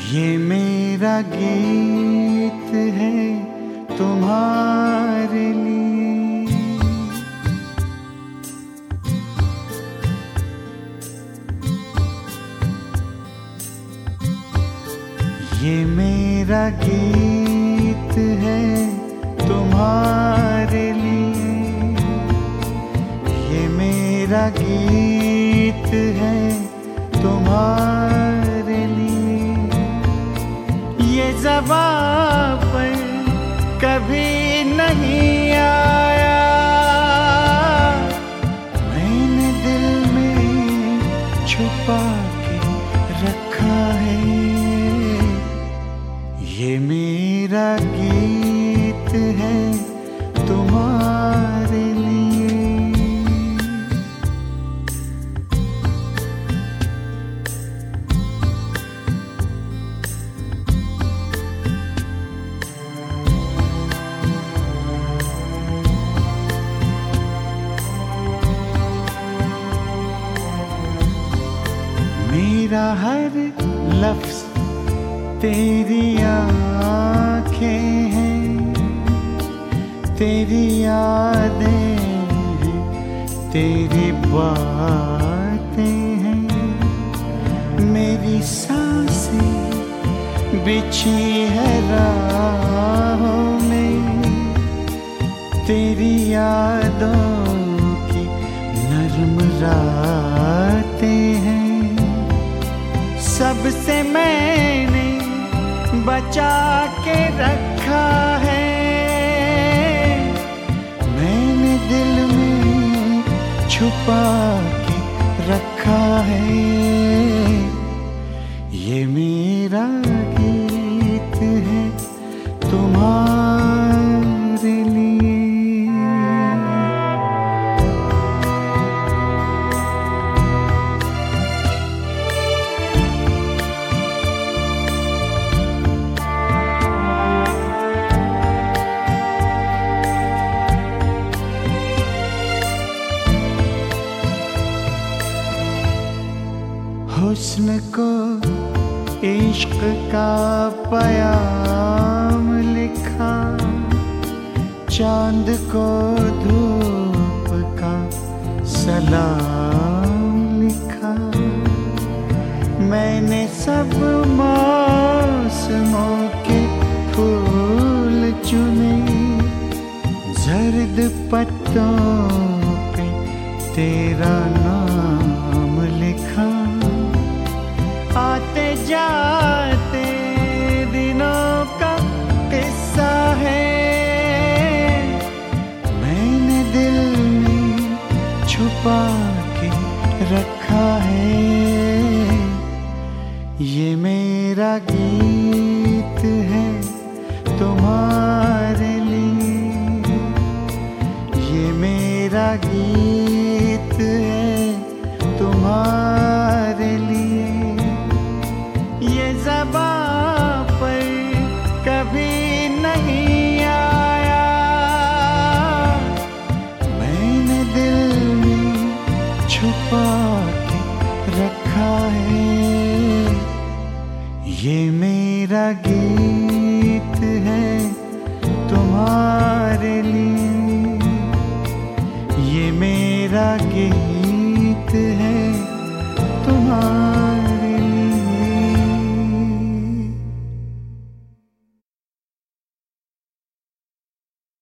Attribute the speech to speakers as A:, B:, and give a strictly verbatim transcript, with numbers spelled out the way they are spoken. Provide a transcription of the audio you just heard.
A: ये मेरा गीत है तुम्हारे लिए। ये मेरा गीत है तुम्हारे लिए। ये मेरा गीत है तुम्हारे लिए। ये ज़बां पर कभी नहीं आया, मैंने दिल में छुपा के रखा है। ये मेरा गीत है तुम्हारे लिए। मेरा हर लफ्ज़ तेरी आँखें हैं, तेरी यादें हैं, तेरी बातें हैं। मेरी सांसें बिछी है राहों में, तेरी यादों की नर्म रातें हैं। सबसे मैंने बचा के रखा है, मैंने दिल में छुपा के रखा है। ये मेरा गीत है तुम्हारे लिए। हुस्न को इश्क का पयाम लिखा, चांद को धूप का सलाम लिखा। मैंने सब मौसमों के फूल चुने, जर्द पत्तों पे तेरा नाम लिखा। आते जाते दिनों का किस्सा है, मैंने दिल में छुपा के रखा है। ये मेरा गीत है तुम्हारे लिए। ये मेरा गीत है तुम्हारे लिए। ये ज़बां पर कभी नहीं आया, मैंने दिल में छुपा के रखा है। ये मेरा गीत है तुम्हारे लिए। ये मेरा गीत है